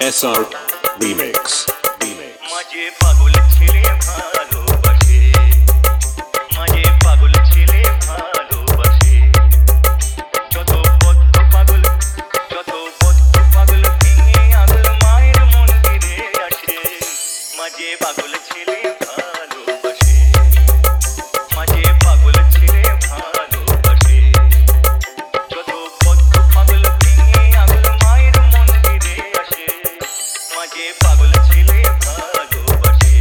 SR Remix. মাঝে পাগল ছেলে ভালোবাসে, মাঝে পাগল ছেলে ভালোবাসে, যত বদ্ধ পাগল ভেঙে আগল মায়ের মন্দিরে আসে। মাঝে পাগল ছেলে ভালোবাসে, মাঝে পাগল ছেলে ভালোবাসে, যত বদ্ধ পাগল ভেঙে আগল মায়ের মন্দিরে আসে। মাঝে পাগল ছেলে ভালোবাসে।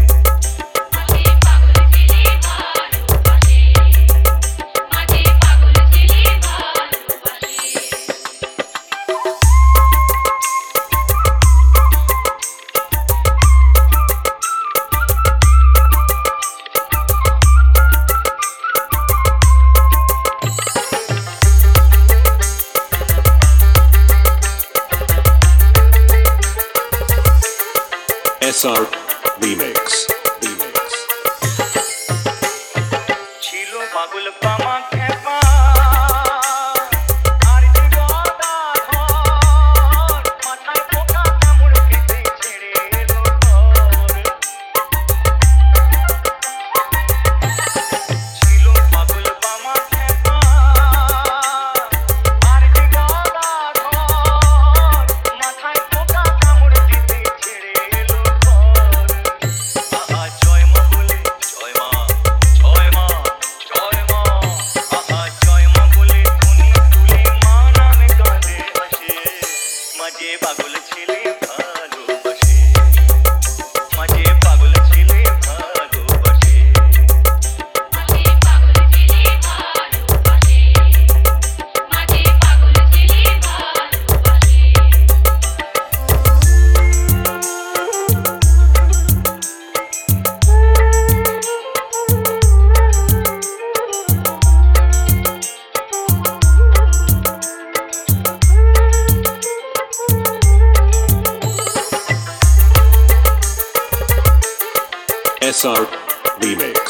SR Remix. ছিল পাগল পামা খেপা আর জীবনা ঘর, মাথায় পোকা কামড় খেতে ছেড়ে এলো ঘর। ছিল পাগল পামা খেপা আর জীবনা ঘর, মাথায় পোকা কামড় খেতে ছেড়ে এলো ঘর। আহা জয় মা বলে, জয় মা, জয় মা, জয় মা, আহা জয় মা বলে ধুনি তুলে মা নামে কাঁদে হাসে। মাঝে পাগল ছেলে ভালোবাসে, মাঝে পাগল ছেলে ভালোবাসে। SR Remix.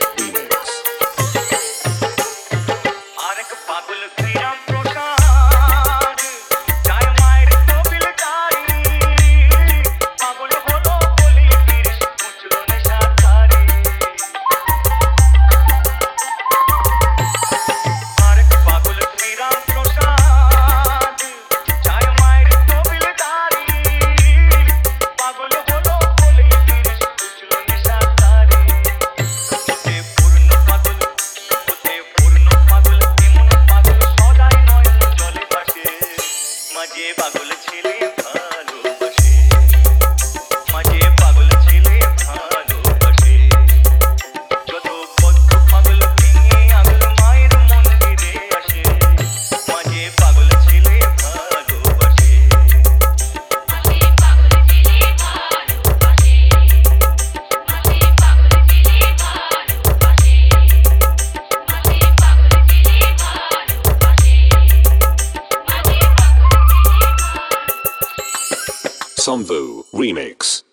আরেক পাগল শ্রীরাম প্রসাদ যায় মায়ের কপিল তারি, পাগল হলো বলি তিরিশ মুচল নেশা তারি। আরেক পাগল শ্রীরাম প্রসাদ যায় মায়ের কপিল তারি, পাগল হলো বলি তিরিশ মুচল নেশা তারি। হতে পূর্ণ পাগল, হতে পূর্ণ পাগল, এমন পাগল সদাই নয়ন জলে ভাসে। মাঝে পাগল ছেলে ভালোবাসে, মাঝে পাগল ছেলে ভালোবাসে, যত বদ্ধ পাগল ভেঙে আগল মায়ের মন্দিরে আসে। মাঝে পাগল ছেলে ভালোবাসে। Samvu Remix.